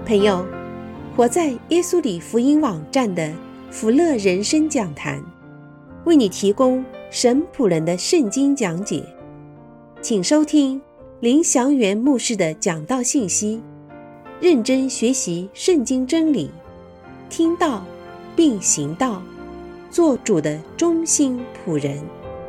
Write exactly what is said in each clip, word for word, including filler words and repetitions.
朋友，活在耶稣里福音网站的福乐人生讲坛，为你提供神仆人的圣经讲解，请收听林祥元牧师的讲道信息，认真学习圣经真理，听道并行道，做主的忠心仆人。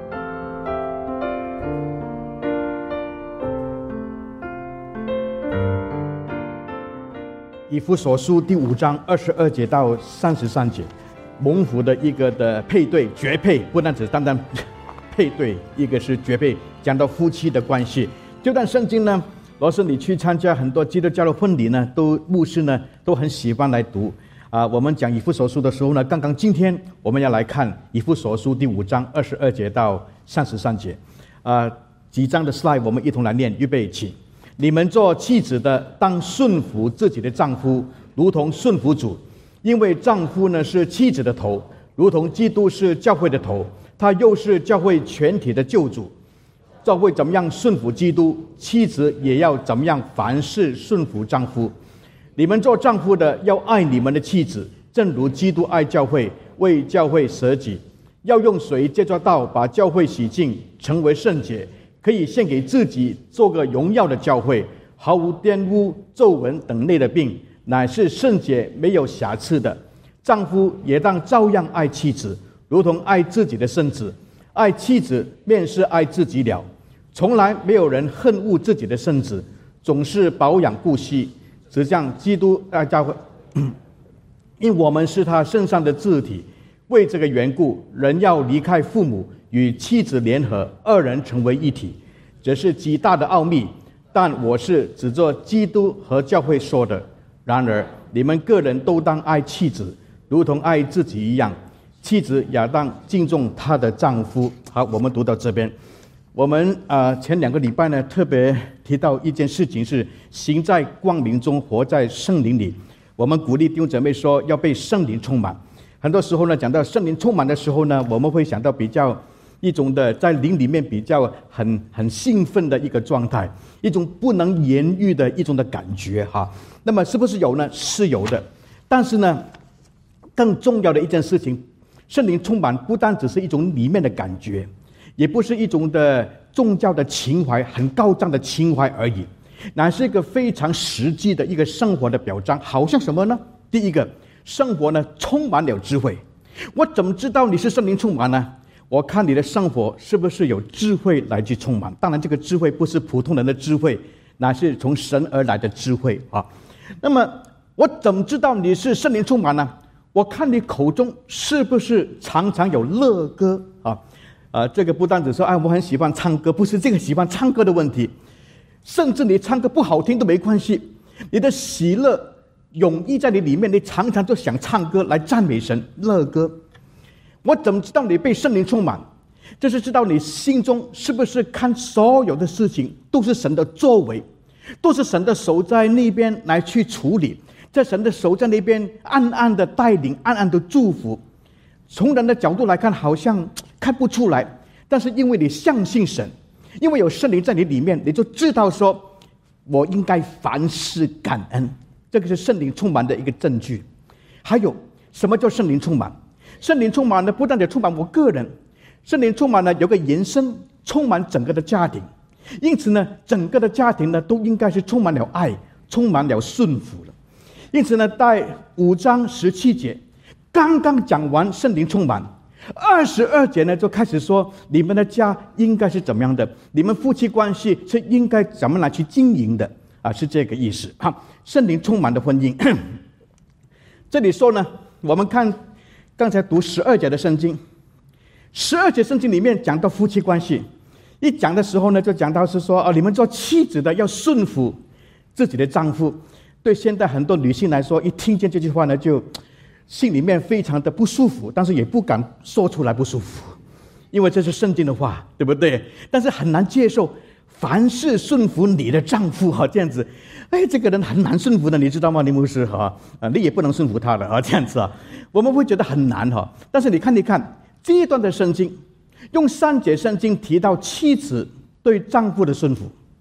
以弗所书第五章二十二节到三十三节，蒙福的一个的配对绝配，不单只单单配对，一个是绝配，讲到夫妻的关系。这段圣经呢，若是你去参加很多基督教的婚礼呢，都牧师呢都很喜欢来读啊。我们讲以弗所书的时候呢，刚刚今天我们要来看以弗所书第五章二十二节到三十三节啊，几章的 slide 我们一同来念，预备起。你们做妻子的，当顺服自己的丈夫，如同顺服主，因为丈夫呢是妻子的头，如同基督是教会的头，他又是教会全体的救主。教会怎么样顺服基督，妻子也要怎么样凡事顺服丈夫。你们做丈夫的，要爱你们的妻子，正如基督爱教会，为教会舍己，要用水借着道把教会洗净，成为圣洁，可以献给自己，做个荣耀的教会，毫无玷污、皱纹等类的病，乃是圣洁没有瑕疵的。丈夫也当照样爱妻子，如同爱自己的身子。爱妻子便是爱自己了。从来没有人恨恶自己的身子，总是保养顾惜，只像基督爱教会。因我们是他身上的肢体，为这个缘故，人要离开父母，与妻子联合，二人成为一体。这是极大的奥秘，但我是指着基督和教会说的。然而你们个人都当爱妻子，如同爱自己一样，妻子也当敬重她的丈夫。好，我们读到这边。我们呃前两个礼拜呢，特别提到一件事情，是行在光明中，活在圣灵里。我们鼓励弟兄姊妹说，要被圣灵充满。很多时候呢，讲到圣灵充满的时候呢，我们会想到比较一种的在灵里面比较很很兴奋的一个状态，一种不能言喻的一种的感觉哈。那么是不是有呢？是有的。但是呢，更重要的一件事情，圣灵充满不单只是一种里面的感觉，也不是一种的宗教的情怀，很高涨的情怀而已，乃是一个非常实际的一个生活的表彰。好像什么呢？第一个，生活呢充满了智慧。我怎么知道你是圣灵充满呢？我看你的生活是不是有智慧来去充满。当然这个智慧不是普通人的智慧，乃是从神而来的智慧啊。那么我怎么知道你是圣灵充满呢？我看你口中是不是常常有乐歌啊？呃，这个不单只说哎我很喜欢唱歌，不是这个喜欢唱歌的问题，甚至你唱歌不好听都没关系，你的喜乐涌溢在你里面，你常常就想唱歌来赞美神，乐歌。我怎么知道你被圣灵充满？就是知道你心中是不是看所有的事情都是神的作为，都是神的手在那边来去处理，在神的手在那边暗暗的带领，暗暗的祝福。从人的角度来看好像看不出来，但是因为你相信神，因为有圣灵在你里面，你就知道说我应该凡事感恩。这个是圣灵充满的一个证据。还有什么叫圣灵充满？圣灵充满呢，不但只充满我个人，圣灵充满呢有个延伸，充满整个的家庭。因此呢，整个的家庭呢都应该是充满了爱，充满了顺服了。因此呢，在五章十七节刚刚讲完圣灵充满，二十二节呢就开始说你们的家应该是怎么样的，你们夫妻关系是应该怎么来去经营的啊，是这个意思。好，圣灵充满的婚姻。这里说呢，我们看刚才读十二节的圣经，十二节圣经里面讲到夫妻关系，一讲的时候呢，就讲到是说哦，你们做妻子的要顺服自己的丈夫。对现在很多女性来说，一听见这句话呢，就心里面非常的不舒服，但是也不敢说出来不舒服，因为这是圣经的话，对不对？但是很难接受凡事顺服你的丈夫哈，这样子，哎，这个人很难顺服的，你知道吗？林牧师哈，啊，你也不能顺服他的啊，这样子啊，我们会觉得很难哈。但是你看一看这一段的圣经，用三节圣经提到妻子对丈夫的顺服，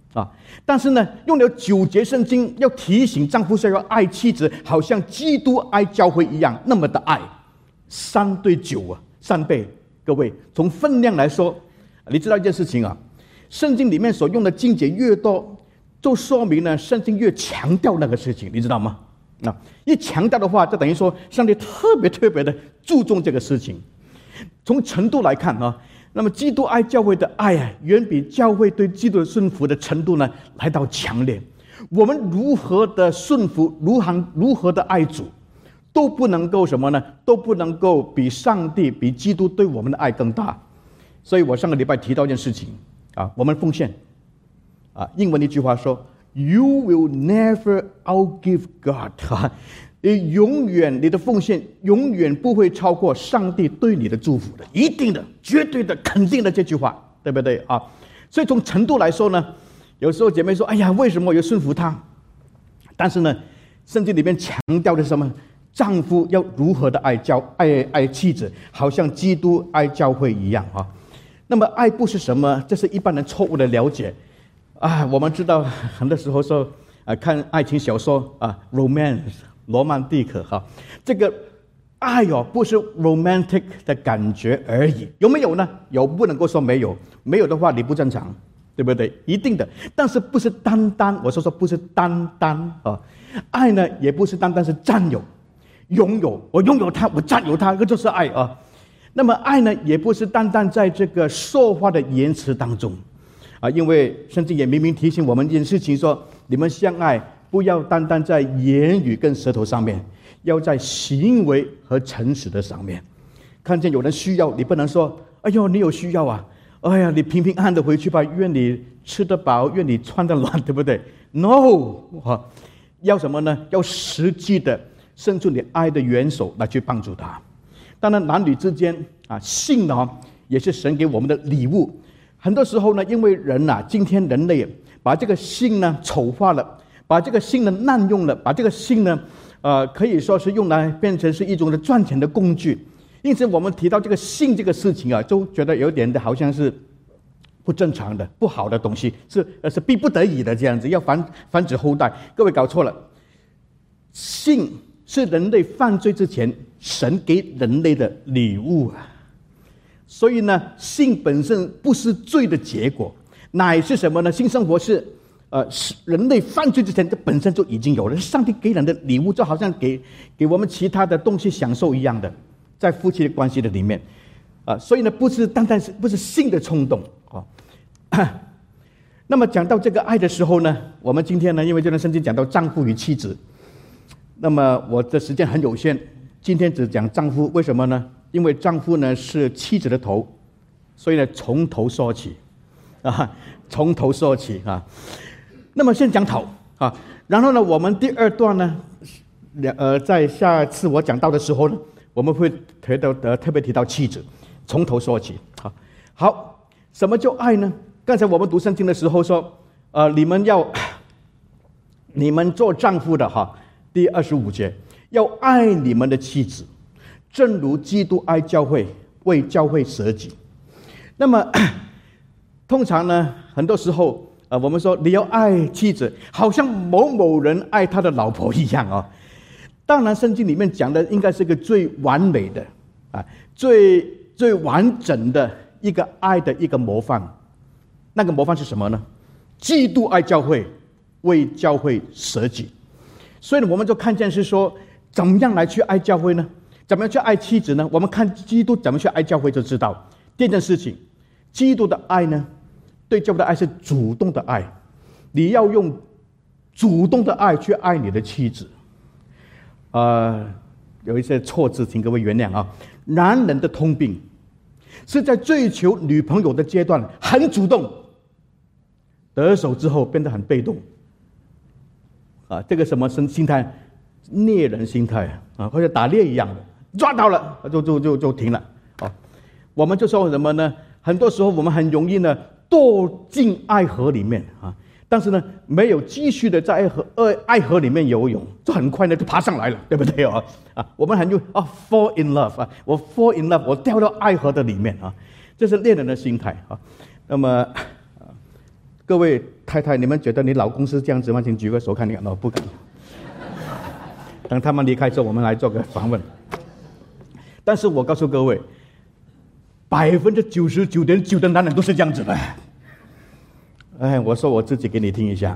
啊。但是呢，用了九节圣经要提醒丈夫是要爱妻子，好像基督爱教会一样，那么的爱，三对九啊，三倍。各位，从分量来说，你知道一件事情啊，圣经里面所用的经节越多，就说明呢，圣经越强调那个事情，你知道吗？啊，一强调的话，就等于说上帝特别特别的注重这个事情。从程度来看啊，那么基督爱教会的爱啊，远比教会对基督的顺服的程度呢来到强烈。我们如何的顺服，如何如何的爱主，都不能够什么呢？都不能够比上帝、比基督对我们的爱更大。所以我上个礼拜提到一件事情啊，我们奉献啊，英文一句话说 ，You will never outgive God 啊，你永远你的奉献永远不会超过上帝对你的祝福的，一定的、绝对的、肯定的这句话，对不对啊？所以从程度来说呢，有时候姐妹说：“哎呀，为什么我要顺服他？”但是呢，圣经里面强调的是什么？丈夫要如何的爱教爱爱妻子，好像基督爱教会一样啊。那么爱不是什么？这是一般人错误的了解啊。我们知道很多时候说啊，看爱情小说啊 ，romance 罗曼蒂克哈，这个爱哦不是 romantic 的感觉而已，有没有呢？有，不能够说没有，没有的话你不正常，对不对？一定的，但是不是单单我说说不是单单啊，爱呢也不是单单是占有。拥有，我拥有它，我占有它，这就是爱啊。那么爱呢，也不是单单在这个说话的言辞当中啊，因为圣经也明明提醒我们一件事情说，你们相爱不要单单在言语跟舌头上面，要在行为和诚实的上面。看见有人需要，你不能说，哎呦，你有需要啊，哎呀，你平平安安的回去吧，愿你吃得饱，愿你穿得暖，对不对 ？No 啊，要什么呢？要实际的伸出你爱的援手来去帮助他。当然，男女之间啊，性呢也是神给我们的礼物。很多时候呢，因为人呐、啊，今天人类把这个性呢丑化了，把这个性呢滥用了，把这个性呢，呃，可以说是用来变成是一种的赚钱的工具。因此，我们提到这个性这个事情啊，就觉得有点的好像是不正常的、不好的东西，是呃是逼不得已的这样子，要繁繁殖后代。各位搞错了，性是人类犯罪之前神给人类的礼物啊。所以呢，性本身不是罪的结果，乃是什么呢？性生活是呃人类犯罪之前这本身就已经有了，是上帝给人的礼物，就好像给给我们其他的东西享受一样的，在夫妻的关系的里面啊、呃，所以呢，不是单单是不是性的冲动啊、哦。那么讲到这个爱的时候呢，我们今天呢，因为这段圣经讲到丈夫与妻子，那么我的时间很有限，今天只讲丈夫，为什么呢？因为丈夫呢是妻子的头，所以呢从头说起啊，从头说起啊。那么先讲头啊，然后呢，我们第二段呢，呃，在下次我讲到的时候呢，我们会提到呃特别提到妻子，从头说起。好，好，什么叫爱呢？刚才我们读圣经的时候说，呃，你们要，你们做丈夫的哈，第二十五节，要爱你们的妻子，正如基督爱教会，为教会舍己。那么，通常呢，很多时候，呃，我们说你要爱妻子，好像某某人爱他的老婆一样啊。当然，圣经里面讲的应该是个最完美的啊，最最完整的一个爱的一个模范。那个模范是什么呢？基督爱教会，为教会舍己。所以呢，我们就看见是说，怎么样来去爱教会呢？怎么样去爱妻子呢？我们看基督怎么去爱教会就知道。第一件事情，基督的爱呢，对教会的爱是主动的爱，你要用主动的爱去爱你的妻子。呃，有一些错字，请各位原谅啊。男人的通病是在追求女朋友的阶段很主动，得手之后变得很被动。啊，这个什么心态？猎人心态啊，或者打猎一样的。抓到了就就就就停了啊！我们就说什么呢？很多时候我们很容易呢堕进爱河里面啊，但是呢没有继续的在爱河爱爱河里面游泳，就很快呢就爬上来了，对不对啊？啊，我们很容易啊 fall in love 啊，我 fall in love， 我掉到爱河的里面啊，这是猎人的心态啊。那么， 各位太太，你们觉得你老公是这样子吗？请举个手看你看。哦，不敢。等他们离开之后，我们来做个访问。但是我告诉各位，百分之九十九点九的男人都是这样子的。哎，我说我自己给你听一下。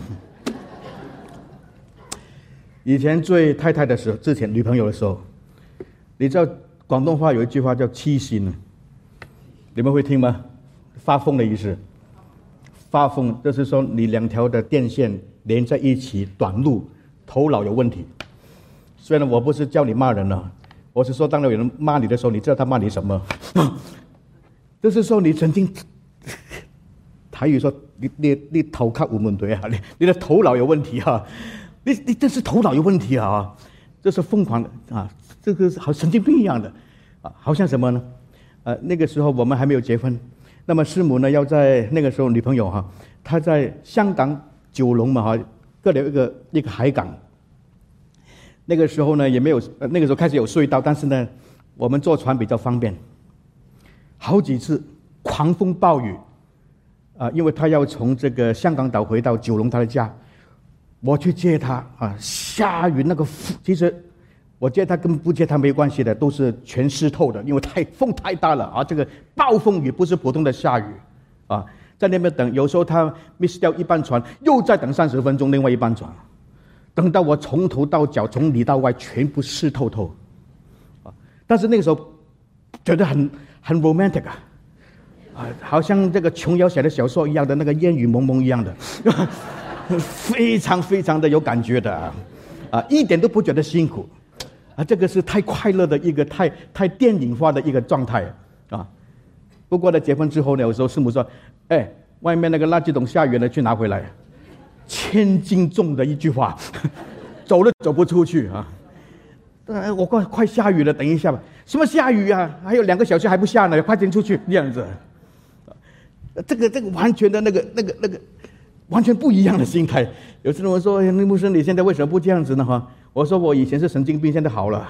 以前追太太的时候，之前女朋友的时候，你知道广东话有一句话叫七心，你们会听吗？发疯的意思。发疯就是说你两条的电线连在一起短路，头脑有问题。虽然我不是叫你骂人了，我是说当有人骂你的时候，你知道他骂你什么？就是说你曾经台语说你你你头壳有问题啊，你你的头脑有问题啊，你你这是头脑有问题啊，这是疯狂的啊，这个好神经病一样的啊，好像什么呢？呃，那个时候我们还没有结婚。那么师母呢，要在那个时候女朋友哈，她在香港九龙嘛哈，各有一个一个海港。那个时候呢也没有，呃、那个时候开始有隧道，但是呢，我们坐船比较方便。好几次狂风暴雨，啊、呃，因为她要从这个香港岛回到九龙她的家，我去接她啊，下雨那个其实。我接他跟不接他没关系的，都是全湿透的，因为太风太大了啊！这个暴风雨不是普通的下雨啊，在那边等，有时候他 miss 掉一班船，又再等三十分钟，另外一班船，等到我从头到脚，从里到外全部湿透透啊！但是那个时候觉得很很 romantic 啊，啊，好像这个琼瑶写的小说一样的，那个烟雨蒙蒙一样的，非常非常的有感觉的啊，啊，一点都不觉得辛苦。啊，这个是太快乐的一个太太电影化的一个状态啊！不过呢，结婚之后呢，有时候师母说：“哎，外面那个垃圾桶下雨了，去拿回来。”千斤重的一句话，走都走不出去啊！呃，我快快下雨了，等一下吧。什么下雨啊？还有两个小时还不下呢，快点出去这样子。这个这个完全的那个那个那个完全不一样的心态。有时候我说：“那牧师，你现在为什么不这样子呢？”哈。我说我以前是神经病，现在好了。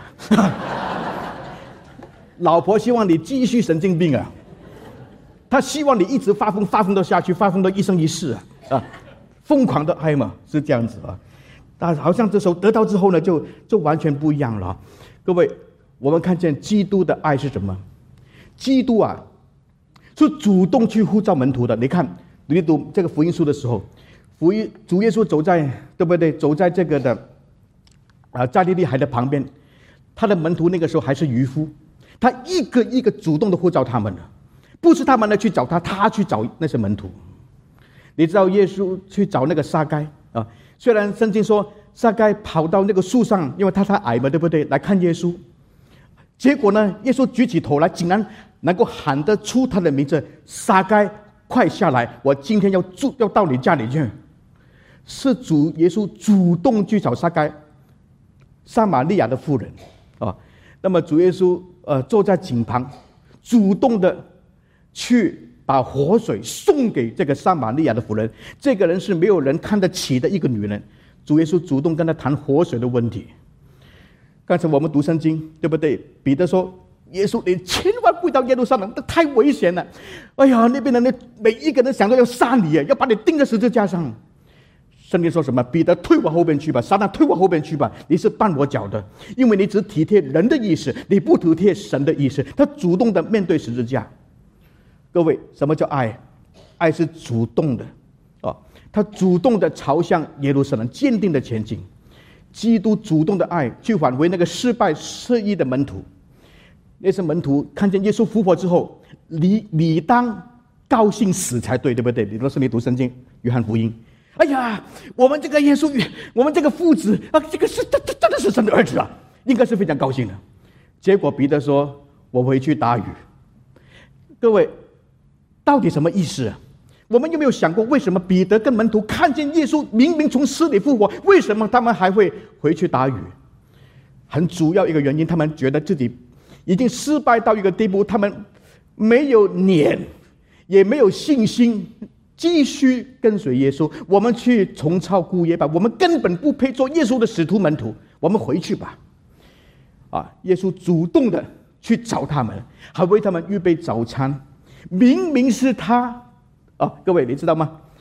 老婆希望你继续神经病啊，她希望你一直发疯，发疯到下去，发疯到一生一世啊，啊，疯狂的爱嘛，是这样子啊。但好像这时候得到之后呢，就就完全不一样了。各位，我们看见基督的爱是什么？基督啊，是主动去呼召门徒的。你看，你读这个福音书的时候，福音主耶稣走在，对不对？走在这个的。啊，加利利海的旁边，他的门徒那个时候还是渔夫，他一个一个主动的呼召他们的，不是他们呢去找他，他去找那些门徒。你知道耶稣去找那个撒该啊，虽然圣经说撒该跑到那个树上，因为他太矮嘛，对不对？来看耶稣，结果呢，耶稣举起头来，竟然能够喊得出他的名字：撒该，快下来，我今天要住，要到你家里去。是主耶稣主动去找撒该。撒玛利亚的妇人啊，那么主耶稣呃坐在井旁，主动的去把活水送给这个撒玛利亚的妇人。这个人是没有人看得起的一个女人，主耶稣主动跟她谈活水的问题。刚才我们读圣经，对不对？彼得说：“耶稣，你千万不到耶路撒冷，那太危险了。哎呀，那边的那每一个人想到要杀你，要把你钉在十字架上。”圣经说什么？彼得，退我后边去吧！撒旦，退我后边去吧！你是绊我脚的，因为你只体贴人的意思，你不体贴神的意思。他主动的面对十字架。各位，什么叫爱？爱是主动的啊！他主动的朝向耶路撒冷，坚定的前进。基督主动的爱，去挽回那个失败失意的门徒。那些门徒看见耶稣复活之后，理理当高兴死才对，对不对？你都是你读圣经，约翰福音。哎呀，我们这个耶稣，我们这个父子啊，这个是真真的是神的儿子啊，应该是非常高兴的。结果彼得说：“我回去打鱼。”各位，到底什么意思啊？我们有没有想过，为什么彼得跟门徒看见耶稣明明从死里复活，为什么他们还会回去打鱼？很主要一个原因，他们觉得自己已经失败到一个地步，他们没有脸，也没有信心。继续跟随耶稣，我们去重操故业吧。我们根本不配做耶稣的使徒门徒，我们回去吧。啊，耶稣主动的去找他们，还为他们预备早餐。明明是他啊，各位你知道吗？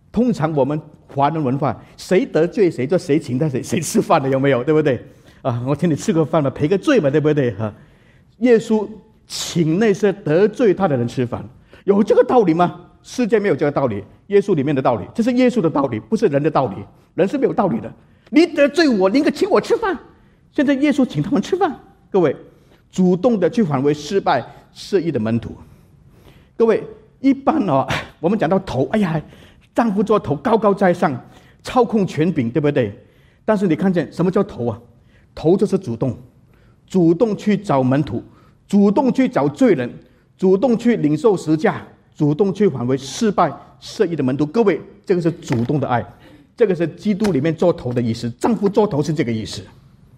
通常我们华人文化，谁得罪谁就谁请他谁谁吃饭的，有没有？对不对？啊，我请你吃个饭嘛，赔个罪嘛，对不对？哈，耶稣请那些得罪他的人吃饭，有这个道理吗？世界没有这个道理，耶稣里面的道理，这是耶稣的道理，不是人的道理。人是没有道理的。你得罪我，你应该请我吃饭。现在耶稣请他们吃饭，各位，主动的去挽回失败失意的门徒。各位，一般哦，我们讲到头，哎呀，丈夫做头高高在上，操控权柄，对不对？但是你看见什么叫头啊？头就是主动，主动去找门徒，主动去找罪人，主动去领受十架，主动去挽回失败失意的门徒。各位，这个是主动的爱，这个是基督里面做头的意思。丈夫做头是这个意思。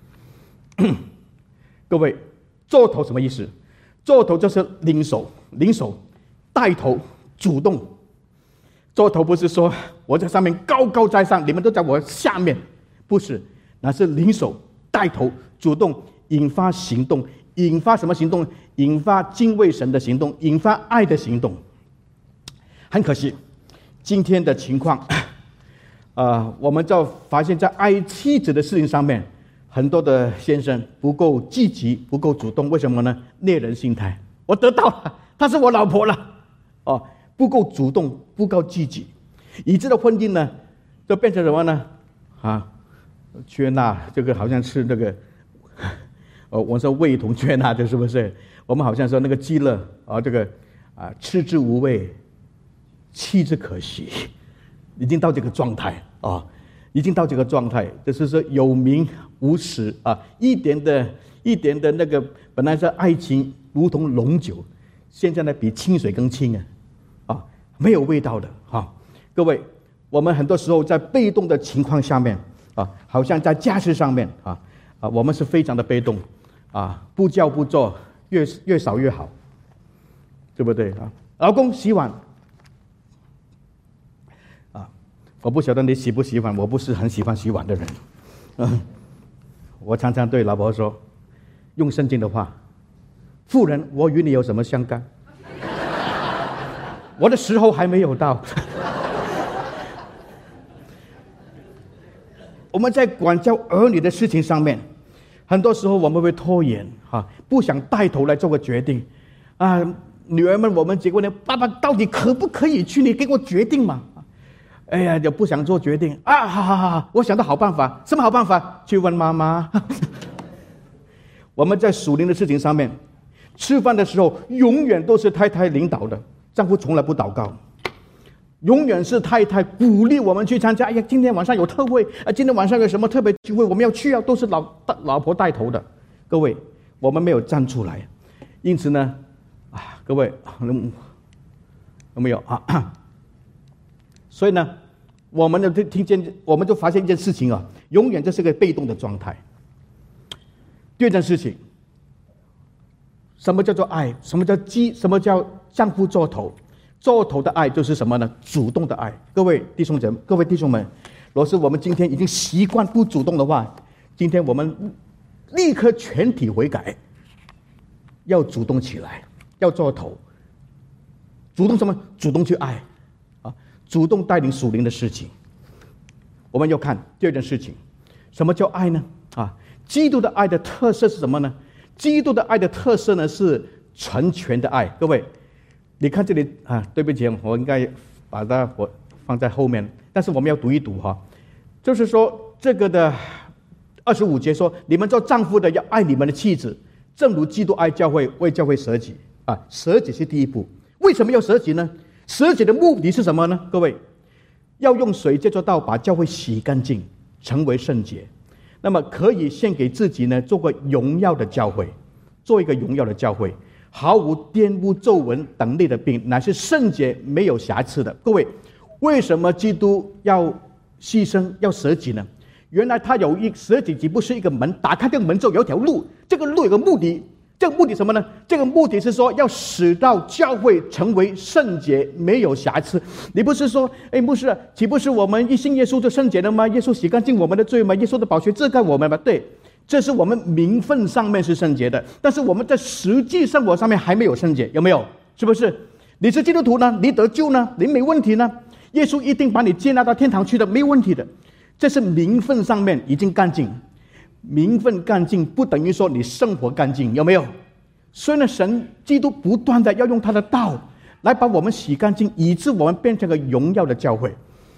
各位，做头什么意思？做头就是领手、领手、带头、主动。做头不是说我在上面高高在上，你们都在我下面，不是，那是领手、带头、主动，引发行动。引发什么行动？引发敬畏神的行动，引发爱的行动。很可惜，今天的情况，呃，我们就发现在爱妻子的事情上面，很多的先生不够积极，不够主动。为什么呢？猎人心态，我得到了，她是我老婆了，哦，不够主动，不够积极，以致的婚姻呢，就变成什么呢？啊，缺纳，这个好像是那个。哦，我说味同缺纳，这是不是？我们好像说那个鸡乐啊，这个啊，吃之无味，弃之可惜，已经到这个状态啊，已经到这个状态，就是说有名无实啊，一点的、一点的那个本来是爱情如同浓酒，现在呢比清水更清啊，啊，没有味道的啊。各位，我们很多时候在被动的情况下面啊，好像在家事上面啊啊，我们是非常的被动。啊，不叫不做，越越少越好，对不对啊？老公洗碗，啊，我不晓得你喜不喜欢，我不是很喜欢洗碗的人，嗯，我常常对老婆说，用圣经的话，妇人，我与你有什么相干？我的时候还没有到。我们在管教儿女的事情上面。很多时候我们会拖延啊，不想带头来做个决定啊。女儿们，我们结婚了，爸爸到底可不可以去？你给我决定嘛！哎呀，就不想做决定啊！好好好，我想到好办法，什么好办法？去问妈妈。我们在属灵的事情上面，吃饭的时候永远都是太太领导的，丈夫从来不祷告。永远是太太鼓励我们去参加。哎呀，今天晚上有特会啊！今天晚上有什么特别聚会，我们要去啊！都是老老婆带头的。各位，我们没有站出来，因此呢，啊，各位有没有啊？所以呢，我们就听见，我们就发现一件事情啊，永远这是个被动的状态。第二件事情，什么叫做爱？什么叫基？什么叫丈夫做头？做头的爱就是什么呢？主动的爱。各位弟兄姐妹，各位弟兄们，若是我们今天已经习惯不主动的话，今天我们立刻全体悔改，要主动起来，要做头。主动什么？主动去爱啊！主动带领属灵的事情。我们要看第二件事情，什么叫爱呢？啊，基督的爱的特色是什么呢？基督的爱的特色呢是成全的爱。各位。你看这里啊，对不起，我应该把它我放在后面，但是我们要读一读哈，就是说这个的二十五节说，你们做丈夫的要爱你们的妻子，正如基督爱教会，为教会舍己啊，舍己是第一步。为什么要舍己呢？舍己的目的是什么呢？各位，要用水借着道把教会洗干净，成为圣洁，那么可以献给自己呢，做个荣耀的教会，做一个荣耀的教会。毫无玷污、皱纹等类的病，乃是圣洁没有瑕疵的。各位，为什么基督要牺牲、要舍己呢？原来他有一舍己，岂不是一个门？打开这个门之后有一条路，这个路有个目的，这个目的什么呢？这个目的是说要使到教会成为圣洁，没有瑕疵。你不是说，哎，牧师，岂不是我们一信耶稣就圣洁了吗？耶稣洗干净我们的罪吗？耶稣的宝血遮盖我们吗？对。这是我们名分上面是圣洁的，但是我们在实际生活上面还没有圣洁，有没有？是不是？你是基督徒呢？你得救呢？你没问题呢？ 耶稣一定把你接纳到天堂去的，没有问题的。这是名分上面已经干净，名分干净不等于说你生活干净，有没有？所以呢，神基督不断的要用他的道来把我们洗干净，以致我们变成个荣耀的教会。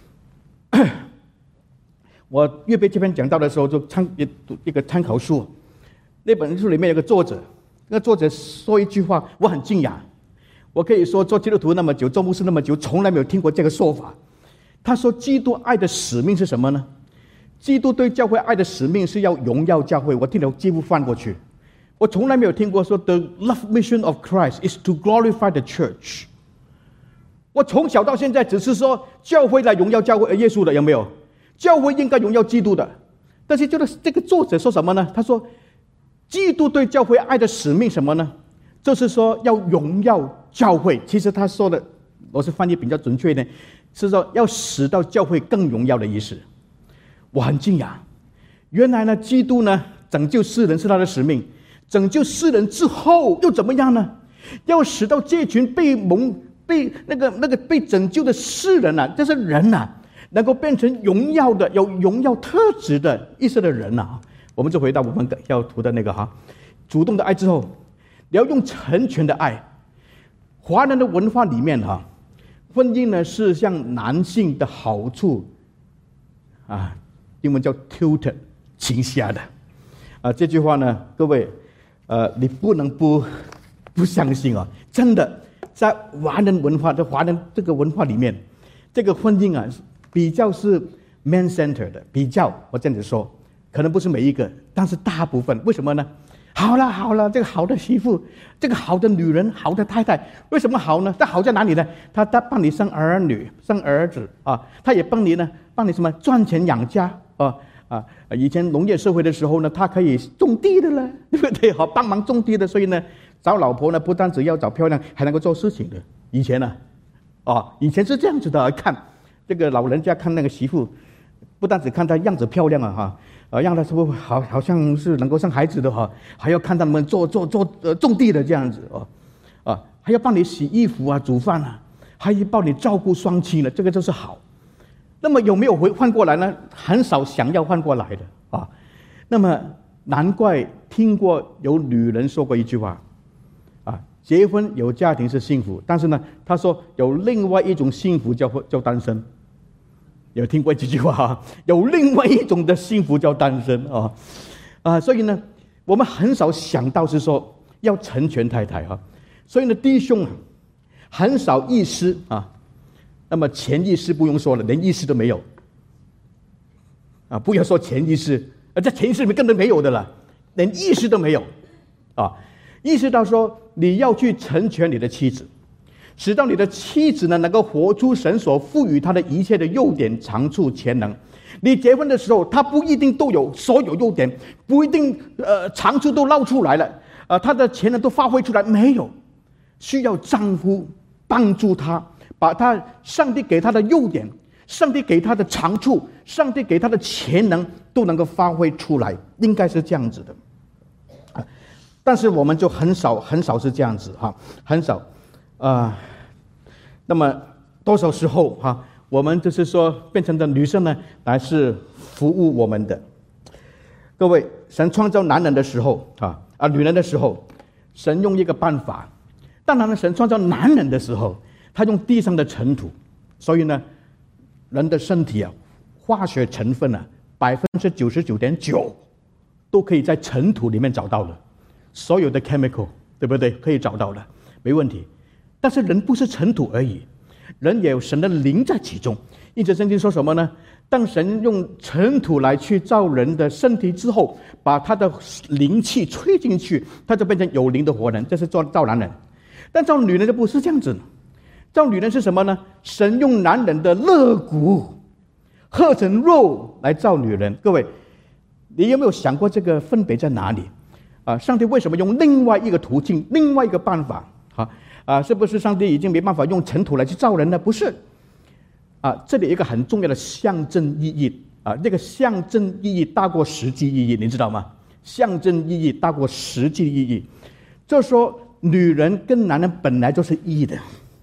我预备这篇讲道的时候，就参一个参考书，那本书里面有个作者，那个作者说一句话，我很惊讶。我可以说做基督徒那么久，做牧师那么久，从来没有听过这个说法。他说基督爱的使命是什么呢？基督对教会爱的使命是要荣耀教会。我听了几乎翻过去，我从来没有听过说 The love mission of Christ is to glorify the church。 我从小到现在只是说教会来荣耀教会耶稣的，有没有？教会应该荣耀基督的。但是这个这个作者说什么呢？他说基督对教会爱的使命什么呢？就是说要荣耀教会。其实他说的，我是翻译比较准确的，是说要使到教会更荣耀的意思。我很惊讶，原来呢，基督呢拯救世人是他的使命，拯救世人之后又怎么样呢？要使到这群被蒙被那个那个被拯救的世人啊，这些人啊，能够变成荣耀的、有荣耀特质的意思的人啊。我们就回到我们要读的那个哈，主动的爱之后，你要用成全的爱。华人的文化里面哈，婚姻呢是向男性的好处啊，英文叫 tilted 倾斜的啊。这句话呢，各位呃，你不能不不相信啊！真的，在华人文化，在华人这个文化里面，这个婚姻啊，比较是 man center 的，比较我这样子说，可能不是每一个，但是大部分。为什么呢？好了好了，这个好的媳妇，这个好的女人，好的太太，为什么好呢？她好在哪里呢？她她帮你生儿女，生儿子啊，她也帮你呢，帮你什么赚钱养家啊啊！以前农业社会的时候呢，她可以种地的了，对不对？好，帮忙种地的，所以呢，找老婆呢，不单只要找漂亮，还能够做事情的。以前呢，啊，以前是这样子的，看这个老人家看那个媳妇，不单只看她样子漂亮啊，哈。啊，让他是不是好好像是能够生孩子的哈，还要看他们做做做呃种地的这样子哦，啊，还要帮你洗衣服啊、煮饭啊，还要帮你照顾双亲呢，这个就是好。那么有没有回换过来呢？很少想要换过来的啊。那么难怪听过有女人说过一句话，啊，结婚有家庭是幸福，但是呢，她说有另外一种幸福叫叫单身。有听过这句话啊？有另外一种的幸福叫单身啊，啊，所以呢，我们很少想到是说要成全太太哈，所以呢，弟兄啊，很少意识啊，那么潜意识不用说了，连意识都没有啊，不要说潜意识，啊，在潜意识里面根本没有的了，连意识都没有啊，意识到说你要去成全你的妻子。使到你的妻子呢，能够活出神所赋予她的一切的优点、长处、潜能。你结婚的时候，她不一定都有所有优点，不一定呃长处都露出来了，呃，她的潜能都发挥出来没有？需要丈夫帮助她，把她上帝给她的优点、上帝给她的长处、上帝给她的潜能都能够发挥出来，应该是这样子的。啊，但是我们就很少很少是这样子哈，很少。啊、呃，那么多少时候哈、啊，我们就是说变成的女生呢，来是服务我们的。各位，神创造男人的时候啊啊，女人的时候，神用一个办法。当然呢，神创造男人的时候，他用地上的尘土，所以呢，人的身体啊，化学成分啊，百分之九十九点九都可以在尘土里面找到了，所有的 chemical， 对不对？可以找到的，没问题。但是人不是尘土而已，人也有神的灵在其中。因此圣经说什么呢？当神用尘土来去造人的身体之后，把他的灵气吹进去，他就变成有灵的活人。这是造造男人。但造女人就不是这样子。造女人是什么呢？神用男人的肋骨合成肉来造女人。各位，你有没有想过这个分别在哪里啊？上帝为什么用另外一个途径、另外一个办法啊？啊，是不是上帝已经没办法用尘土来去造人呢？不是，啊，这里有一个很重要的象征意义啊，这个象征意义大过实际意义，你知道吗？象征意义大过实际意义，就是说女人跟男人本来就是一的啊，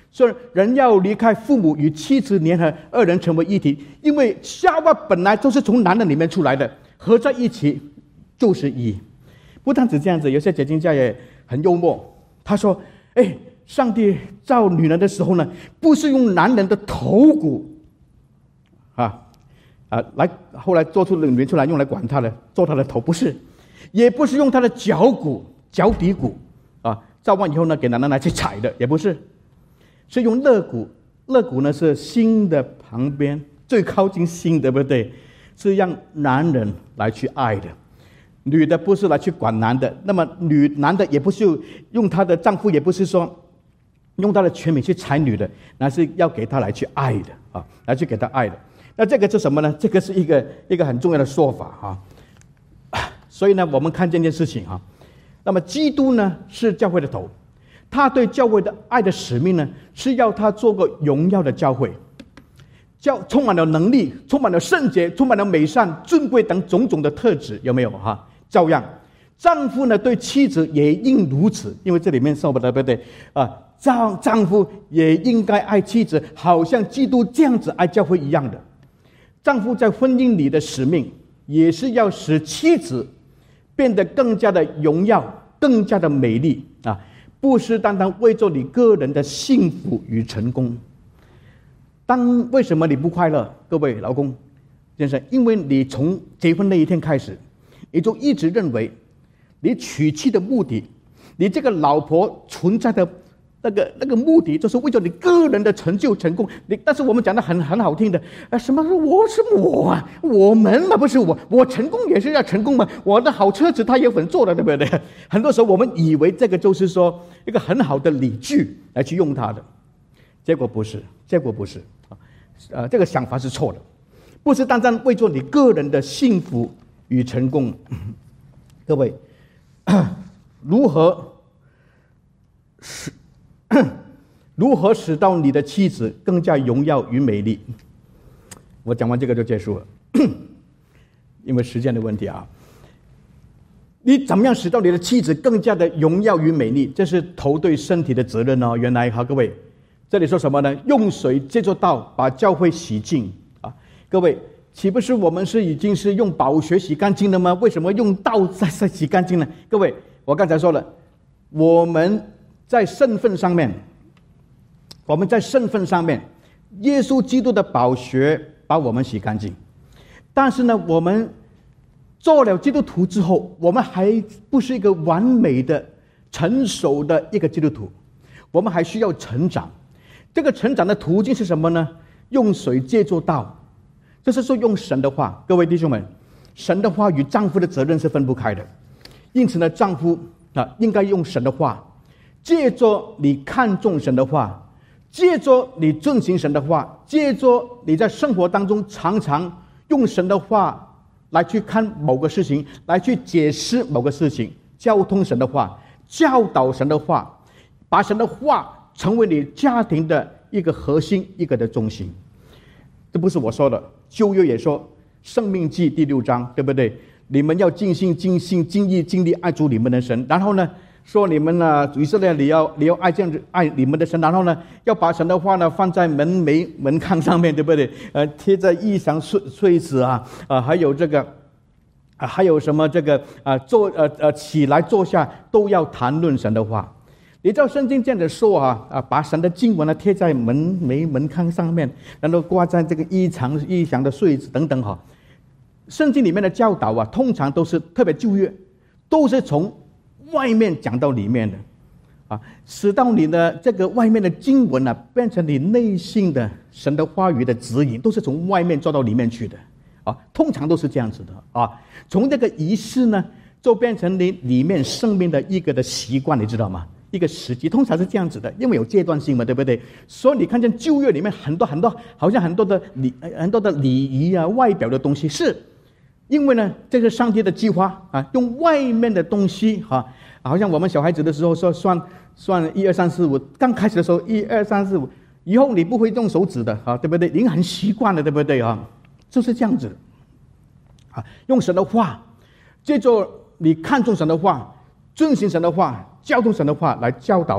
说人要离开父母，与妻子联合，二人成为一体。因为夏娃本来都是从男人里面出来的，合在一起就是一。不单止这样子，有些解经家也很幽默，他说：“哎，上帝造女人的时候呢，不是用男人的头骨啊啊来，后来做出女人出来用来管他的，做他的头，不是，也不是用他的脚骨、脚底骨啊，造完以后呢，给男人来去踩的，也不是，是用肋骨。肋骨呢是心的旁边，最靠近心，对不对？是让男人来去爱的。”女的不是来去管男的，那么女男的也不是用她的丈夫，也不是说用他的权柄去踩女的，那是要给她来去爱的啊，来去给她爱的。那这个是什么呢？这个是一个一个很重要的说法啊。所以呢，我们看这件事情啊，那么基督呢是教会的头，他对教会的爱的使命呢，是要他做个荣耀的教会，教充满了能力，充满了圣洁，充满了美善、尊贵等种种的特质，有没有哈？照样，丈夫呢对妻子也应如此，因为这里面说不得，对不对啊？丈丈夫也应该爱妻子，好像基督这样子爱教会一样的。丈夫在婚姻里的使命，也是要使妻子变得更加的荣耀，更加的美丽啊！不是单单为着你个人的幸福与成功。当为什么你不快乐，各位老公先生？因为你从结婚那一天开始，你就一直认为，你娶妻的目的，你这个老婆存在的那个那个目的，就是为了你个人的成就成功。你但是我们讲的很很好听的，啊，什么我是我啊，我们嘛不是我，我成功也是要成功嘛，我的好车子他有份坐的，对不对？很多时候我们以为这个就是说一个很好的理据来去用它的，结果不是，结果不是啊，呃，这个想法是错的，不是单单为着你个人的幸福与成功。各位，如何使如何使到你的妻子更加荣耀与美丽？我讲完这个就结束了，因为时间的问题啊。你怎么样使到你的妻子更加的荣耀与美丽？这是头对身体的责任哦。原来哈，各位，这里说什么呢？用水借着道把教会洗净啊！各位，岂不是我们是已经是用宝血洗干净了吗？为什么用道再再洗干净呢？各位，我刚才说了，我们在身份上面，我们在身份上面，耶稣基督的宝血把我们洗干净。但是呢，我们做了基督徒之后，我们还不是一个完美的、成熟的一个基督徒，我们还需要成长。这个成长的途径是什么呢？用水借助道，这是说用神的话。各位弟兄们，神的话与丈夫的责任是分不开的。因此呢，丈夫啊，应该用神的话，借着你看重神的话，借着你遵行神的话，借着你在生活当中常常用神的话来去看某个事情，来去解释某个事情，交通神的话，教导神的话，把神的话成为你家庭的一个核心，一个的中心。这不是我说的，旧约也说，生命记第六章，对不对？你们要尽心尽性尽意尽力爱主你们的神，然后呢说你们呢，以色列你要你要爱这样子爱你们的神，然后呢要把神的话呢放在门楣门框上面，对不对？呃，贴在衣裳穗穗子啊，啊、呃，还有这个啊，还有什么这个啊，坐呃呃起来坐下都要谈论神的话。你知道圣经这样的说啊啊，把神的经文呢贴在门楣门框上面，然后挂在这个衣裳衣裳的穗子等等哈。圣经里面的教导啊，通常都是特别旧约，都是从外面讲到里面的，啊，使到你的这个外面的经文啊，变成你内心的神的话语的指引，都是从外面做到里面去的，啊，通常都是这样子的啊。从这个仪式呢，就变成你里面生命的一个的习惯，你知道吗？一个时机，通常是这样子的，因为有阶段性嘛，对不对？所以你看见旧约里面很多很多，好像很多的礼很多的礼仪啊，外表的东西是。因为呢，这是上帝的计划啊，用外面的东西哈、啊，好像我们小孩子的时候说算算一二三四五，刚开始的时候一二三四五，以后你不会用手指的啊，对不对？已经很习惯了，对不对啊？就是这样子啊，用神的话，借着你看重神的话，遵行神的话，教导神的话来教导，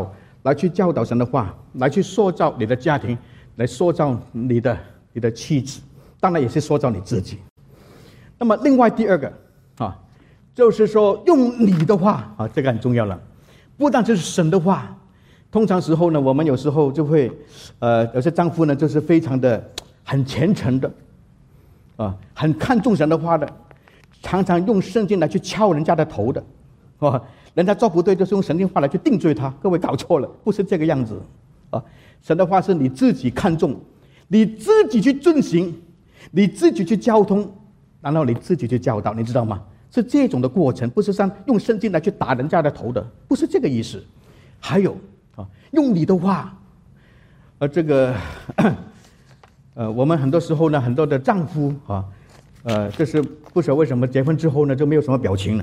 来去教导神的话，来去塑造你的家庭，来塑造你的你的妻子，当然也是塑造你自己。那么另外第二个啊，就是说用你的话啊，这个很重要了，不但就是神的话。通常时候呢，我们有时候就会，呃，有些丈夫呢就是非常的很虔诚的，啊，很看重神的话的，常常用圣经来去敲人家的头的，啊，人家做不对就是用神经话来去定罪他。各位搞错了，不是这个样子，啊，神的话是你自己看重，你自己去遵行，你自己去交通，然后你自己去教导，你知道吗？是这种的过程，不是像用圣经来去打人家的头的，不是这个意思。还有。啊，用你的话，呃，这个，呃，我们很多时候呢，很多的丈夫啊，呃，就是不晓得为什么结婚之后呢，就没有什么表情了。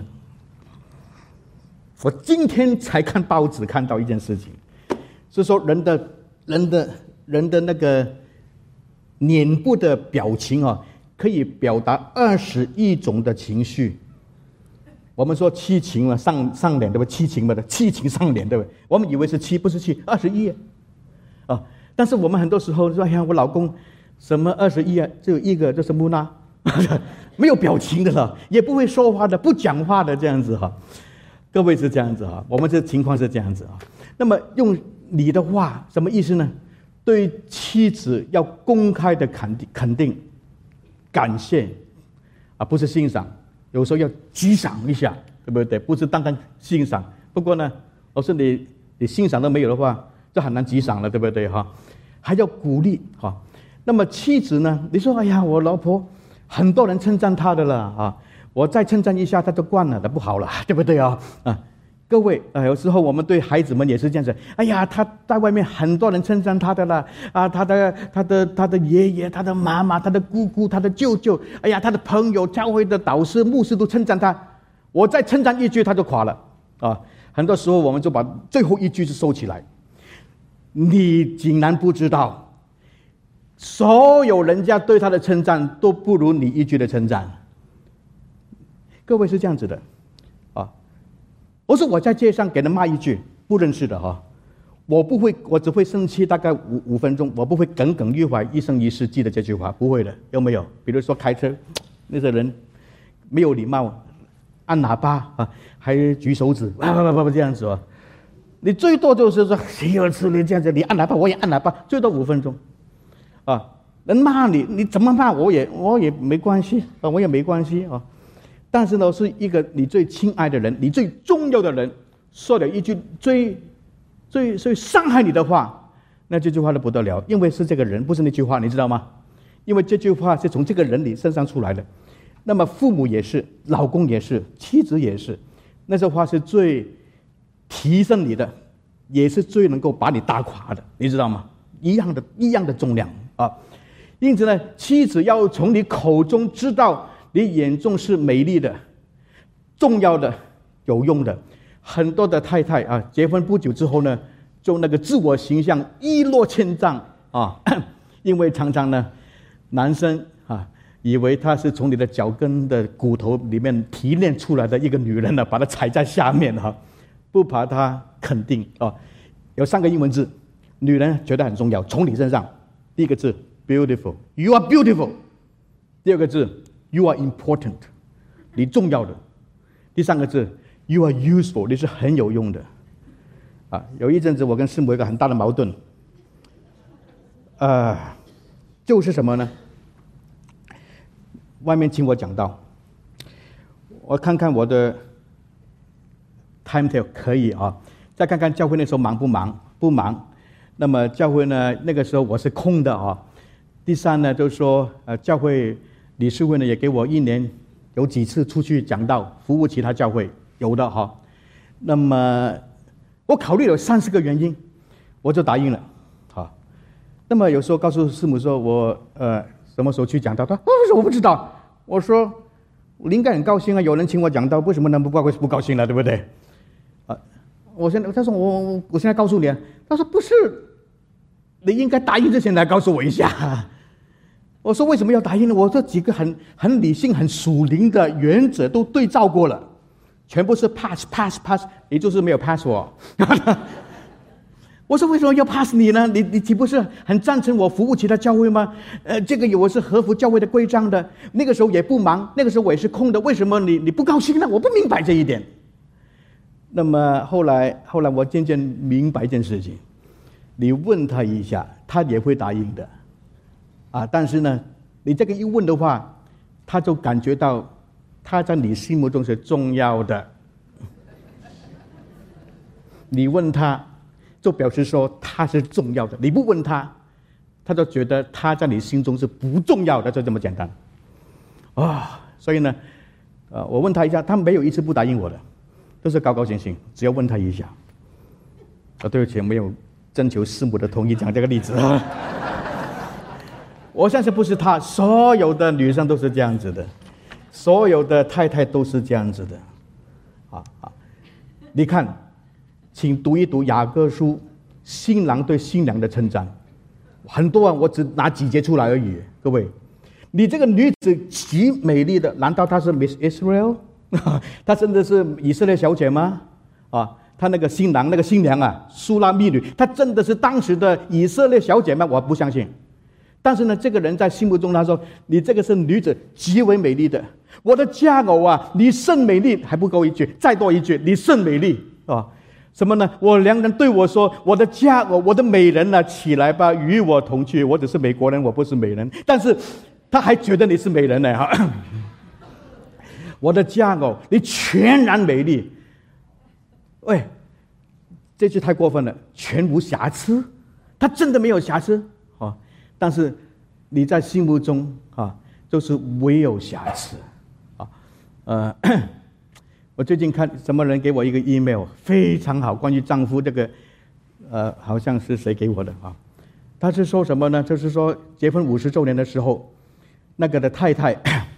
我今天才看报纸看到一件事情，是说人的、人的、人的那个脸部的表情啊，可以表达二十一种的情绪。我们说七情嘛，上上脸对不对？七情嘛的，七情上脸对不对？我们以为是七，不是七，二十一啊！但是我们很多时候说，哎呀，我老公什么二十一啊？只有一个，就是木讷，没有表情的了，也不会说话的，不讲话的这样子哈。各位是这样子哈，我们这情况是这样子啊。那么用你的话什么意思呢？对妻子要公开的肯定、肯定、感谢啊，不是欣赏。有时候要击赏一下，对不对？不是单单欣赏。不过呢，要是你你欣赏都没有的话，就很难击赏了，对不对哈？还要鼓励哈。那么妻子呢？你说哎呀，我老婆很多人称赞她的了啊，我再称赞一下她就惯了，那不好了，对不对啊？啊，各位啊，有时候我们对孩子们也是这样子。哎呀，他在外面很多人称赞他的了啊，他的他的他的爷爷、他的妈妈、他的姑姑、他的舅舅，哎呀，他的朋友、教会的导师、牧师都称赞他。我再称赞一句，他就垮了啊！很多时候我们就把最后一句就收起来。你竟然不知道，所有人家对他的称赞都不如你一句的称赞。各位是这样子的。我说我在街上给人骂一句不认识的哈，我不会，我只会生气大概五五分钟，我不会耿耿于怀，一生一世记得这句话，不会的，有没有？比如说开车，那个人没有礼貌，按喇叭啊，还举手指，叭叭叭叭这样子哦，你最多就是说谁有吃你这样子，你按喇叭我也按喇叭，最多五分钟，啊，人骂你，你怎么骂我也我也没关系啊，我也没关系啊。但是呢，是一个你最亲爱的人，你最重要的人，说了一句最、最、最伤害你的话，那这句话都不得了，因为是这个人，不是那句话，你知道吗？因为这句话是从这个人里身上出来的。那么父母也是，老公也是，妻子也是，那句话是最提升你的，也是最能够把你打垮的，你知道吗？一样的，一样的重量啊。因此呢，妻子要从你口中知道。你眼中是美丽的、重要的、有用的。很多的太太啊，结婚不久之后呢，就那个自我形象一落千丈啊，因为常常呢，男生啊，以为她是从你的脚跟的骨头里面提炼出来的一个女人呢，把她踩在下面哈、啊，不把她肯定啊。有三个英文字，女人觉得很重要，从你身上，第一个字 beautiful，you are beautiful， 第二个字。You are important， 你重要的。第三个字 ，You are useful， 你是很有用的。啊，有一阵子我跟师母有一个很大的矛盾，呃，就是什么呢？外面请我讲道，我看看我的 timetable 可以啊，再看看教会那时候忙不忙？不忙。那么教会呢，那个时候我是空的啊。第三呢，就是说呃，教会。理事会呢也给我一年有几次出去讲道，服务其他教会，有的哈。那么我考虑了三四个原因，我就答应了，好。那么有时候告诉师母说我呃什么时候去讲道，他说我不知道。我说我应该很高兴啊，有人请我讲道，为什么能不不不高兴了，对不对？啊，我现在他说我我现在告诉你啊，他说不是，你应该答应之前来告诉我一下。我说为什么要答应呢？我这几个很很理性、很属灵的原则都对照过了，全部是 pass pass pass， 也就是没有 pass 我。 我说为什么要 pass 你呢？你你岂不是很赞成我服务其他教会吗？呃，这个我是合乎教会的规章的。那个时候也不忙，那个时候我也是空的，为什么你你不高兴呢？我不明白这一点。那么后来后来我渐渐明白一件事情，你问他一下，他也会答应的，啊，但是呢，你这个一问的话，他就感觉到他在你心目中是重要的。你问他，就表示说他是重要的；你不问他，他就觉得他在你心中是不重要的，就这么简单。啊、哦，所以呢，呃，我问他一下，他没有一次不答应我的，都是高高兴兴，只要问他一下。啊，对不起，没有征求师母的同意讲这个例子。我相信不是他，所有的女生都是这样子的，所有的太太都是这样子的。啊啊，你看。请读一读雅各书，新郎对新娘的称赞，很多啊，我只拿几节出来而已。各位，你这个女子极美丽的，难道她是 Miss Israel？ 她真的是以色列小姐吗？啊，她那个新郎那个新娘啊，苏拉密女，她真的是当时的以色列小姐吗？我不相信。但是呢，这个人在心目中他说：“你这个是女子极为美丽的，我的佳偶啊，你甚美丽。”还不够一句，再多一句，你甚美丽啊！什么呢？我良人对我说：“我的佳偶，我的美人啊，起来吧，与我同去。”我只是美国人，我不是美人，但是他还觉得你是美人呢。哈，我的佳偶，你全然美丽。喂，这句太过分了，全无瑕疵。他真的没有瑕疵啊，但是你在心目中啊，就是唯有瑕疵啊，呃。我最近看什么人给我一个 email， 非常好，关于丈夫这个，呃，好像是谁给我的啊？他是说什么呢？就是说结婚五十周年的时候，那个的太太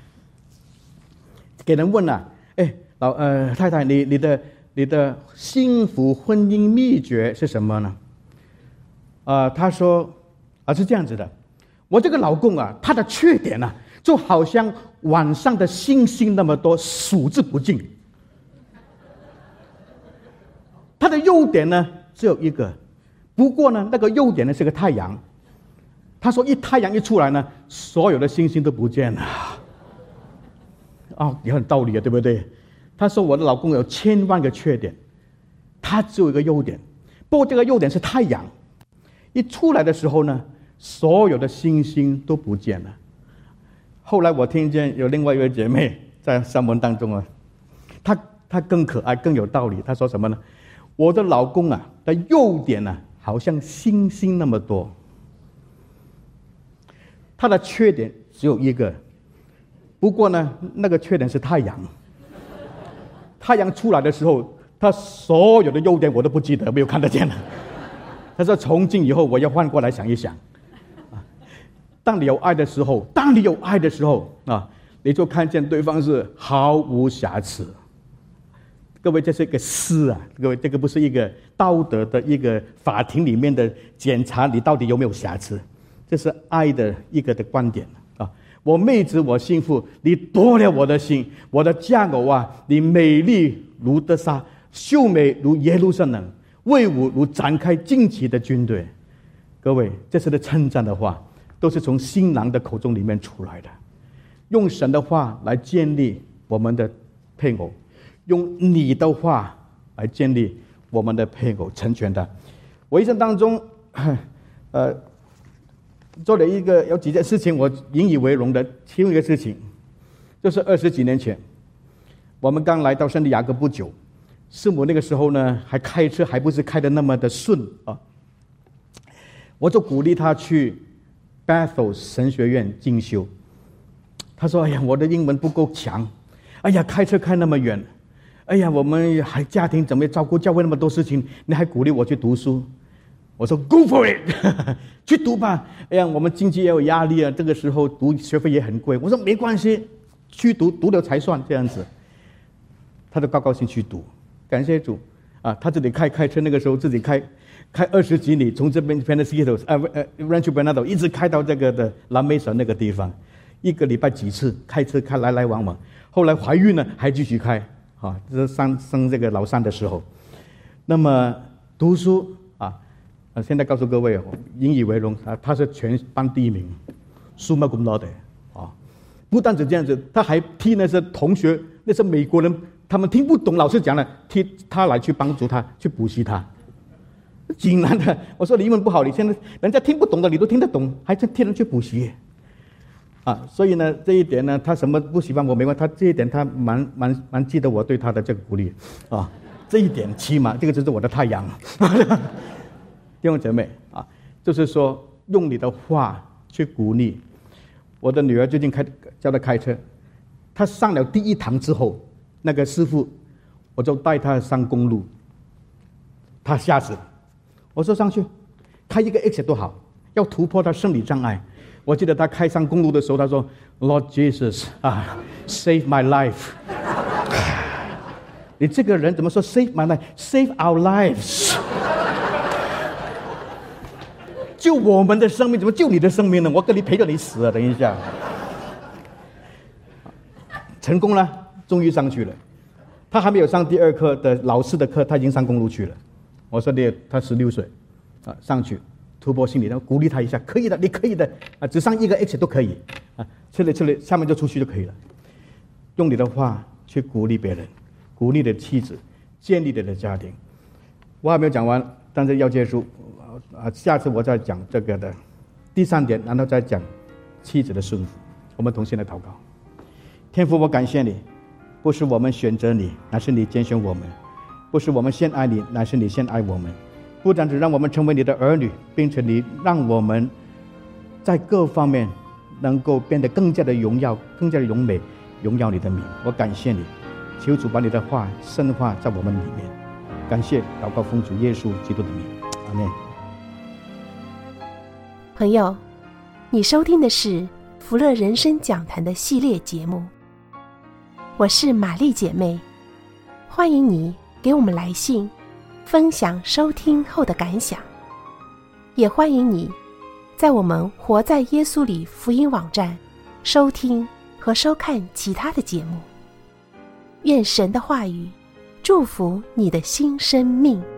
给人问啊，哎，老呃太太，你你的你的幸福婚姻秘诀是什么呢？啊、呃，他说啊是这样子的，我这个老公啊，他的缺点啊，就好像晚上的星星那么多，数之不尽。他的优点呢只有一个，不过呢那个优点呢是个太阳。他说一太阳一出来呢，所有的星星都不见了。哦，也很道理啊，对不对？他说我的老公有千万个缺点，他只有一个优点，不过这个优点是太阳，一出来的时候呢，所有的星星都不见了。后来我听见有另外一位姐妹在山文当中啊，她她更可爱更有道理。她说什么呢？我的老公啊的优点呢、啊，好像星星那么多，他的缺点只有一个，不过呢，那个缺点是太阳。太阳出来的时候，他所有的优点我都不记得，没有看得见了。他说从今以后我要换过来想一想，当你有爱的时候，当你有爱的时候啊，你就看见对方是毫无瑕疵。各位，这是一个诗啊！各位，这个不是一个道德的一个法庭里面的检查，你到底有没有瑕疵？这是爱的一个的观点啊！我妹子，我幸福，你夺了我的心，我的佳偶啊，你美丽如得撒，秀美如耶路撒冷，威武如展开旌旗的军队。各位，这次的称赞的话，都是从新郎的口中里面出来的，用神的话来建立我们的配偶。用你的话来建立我们的配偶，成全他。我一生当中，呃，做了一个有几件事情我引以为荣的。其中一个事情，就是二十几年前，我们刚来到圣地亚哥不久，师母那个时候呢还开车，还不是开得那么的顺啊。我就鼓励他去 Bethel 神学院进修。他说：“哎呀，我的英文不够强，哎呀，开车开那么远。”哎呀，我们还家庭怎么照顾教会那么多事情，你还鼓励我去读书？我说 Go for it， 去读吧。哎呀，我们经济也有压力啊，这个时候读学费也很贵。我说没关系，去读，读了才算这样子。他就高高兴去读，感谢主啊！他自己开开车，那个时候自己开开二十几里，从这边 Penasquito 呃呃 Rancho Bernardo 一直开到这个的蓝莓省那个地方，一个礼拜几次开车开来来往往。后来怀孕了还继续开。啊，这是生生这个老三的时候，那么读书啊， 啊，现在告诉各位，引以为荣啊，他是全班第一名，summa cum laude 啊。不但是这样子，他还替那些同学，那些美国人，他们听不懂老师讲的，替他来去帮助他，去补习他。竟然的，我说你英文不好，你现在人家听不懂的你都听得懂，还是替人去补习。啊，所以呢，这一点呢，他什么不喜欢我没关系，他这一点他蛮蛮蛮记得我对他的这个鼓励，啊，这一点起码这个就是我的太阳，弟兄姐妹啊，就是说用你的话去鼓励。我的女儿最近开教她开车，她上了第一堂之后，那个师傅我就带她上公路，她吓死了，我说上去开一个 exit 多好，要突破她生理障碍。我记得他开上公路的时候，他说 ：“Lord Jesus 啊 ，Save my life。”你这个人怎么说 “Save my life”？ Save our lives， 救我们的生命，怎么救你的生命呢？我跟你陪着你死啊！等一下，成功了，终于上去了。他还没有上第二课的老师的课，他已经上公路去了。我说你，他十六岁啊，上去。突破心理，然后鼓励他一下，可以的，你可以的啊，只上一个 X 都可以啊，吃了吃了，下面就出去就可以了。用你的话去鼓励别人，鼓励你的妻子，建立你的家庭。我还没有讲完，但是要结束啊，下次我再讲这个的第三点，然后再讲妻子的顺服。我们同心来祷告。天父，我感谢你，不是我们选择你，乃是你拣选我们；不是我们先爱你，乃是你先爱我们。不单只让我们成为你的儿女，并且你让我们在各方面能够变得更加的荣耀，更加的荣美，荣耀你的名。我感谢你，求主把你的话深化在我们里面。感谢祷告奉主耶稣基督的名，阿们。 朋友，你收听的是福乐人生讲坛的系列节目，我是玛丽姐妹，欢迎你给我们来信分享收听后的感想，也欢迎你在我们活在耶稣里福音网站收听和收看其他的节目。愿神的话语祝福你的新生命。